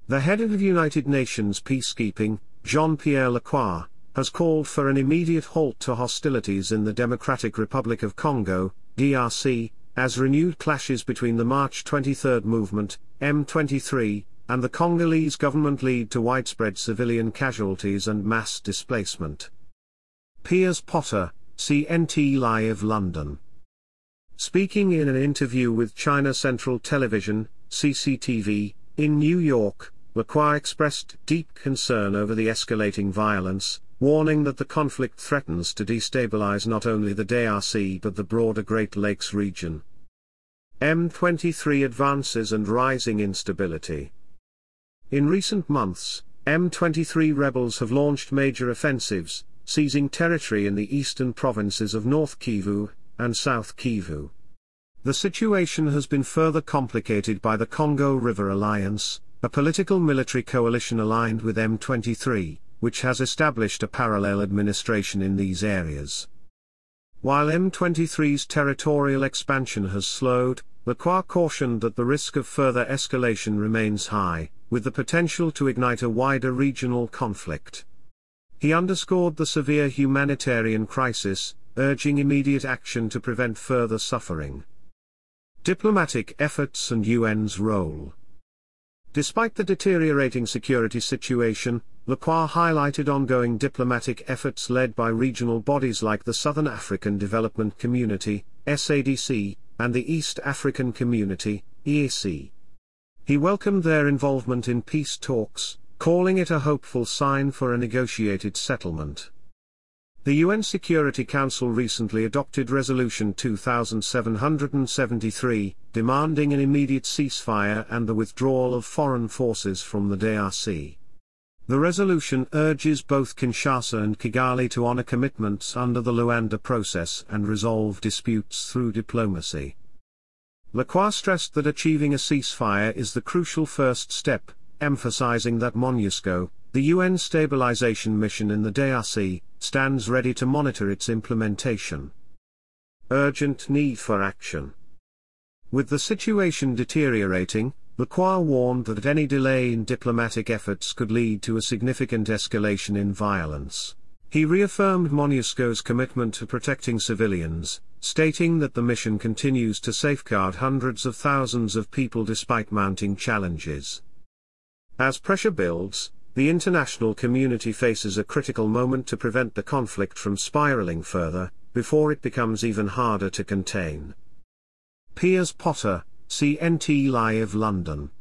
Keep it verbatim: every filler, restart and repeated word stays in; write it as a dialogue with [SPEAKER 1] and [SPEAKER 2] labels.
[SPEAKER 1] The head of United Nations peacekeeping, Jean-Pierre Lacroix, has called for an immediate halt to hostilities in the Democratic Republic of Congo, D R C, as renewed clashes between the March twenty-third movement, M twenty-three, and the Congolese government lead to widespread civilian casualties and mass displacement. Piers Potter, C N T Live London. Speaking in an interview with China Central Television, C C T V, in New York, Lacroix expressed deep concern over the escalating violence, warning that the conflict threatens to destabilize not only the D R C but the broader Great Lakes region. M twenty-three advances and rising instability. In recent months, M twenty-three rebels have launched major offensives, seizing territory in the eastern provinces of North Kivu and South Kivu. The situation has been further complicated by the Congo River Alliance, a political military coalition aligned with M twenty-three, which has established a parallel administration in these areas. While M twenty-three's territorial expansion has slowed, Lacroix cautioned that the risk of further escalation remains high, with the potential to ignite a wider regional conflict. He underscored the severe humanitarian crisis, urging immediate action to prevent further suffering. Diplomatic efforts and U N's role. Despite the deteriorating security situation, Lacroix highlighted ongoing diplomatic efforts led by regional bodies like the Southern African Development Community, S A D C, and the East African Community, E A C. He welcomed their involvement in peace talks, calling it a hopeful sign for a negotiated settlement. The U N Security Council recently adopted Resolution two thousand seven hundred seventy-three, demanding an immediate ceasefire and the withdrawal of foreign forces from the D R C. The resolution urges both Kinshasa and Kigali to honor commitments under the Luanda process and resolve disputes through diplomacy. Lacroix stressed that achieving a ceasefire is the crucial first step, emphasizing that MONUSCO, the U N stabilization mission in the D R C, stands ready to monitor its implementation. Urgent need for action. With the situation deteriorating, Lacroix warned that any delay in diplomatic efforts could lead to a significant escalation in violence. He reaffirmed MONUSCO's commitment to protecting civilians, stating that the mission continues to safeguard hundreds of thousands of people despite mounting challenges. As pressure builds, the international community faces a critical moment to prevent the conflict from spiraling further, before it becomes even harder to contain. Piers Potter, C N T Live London.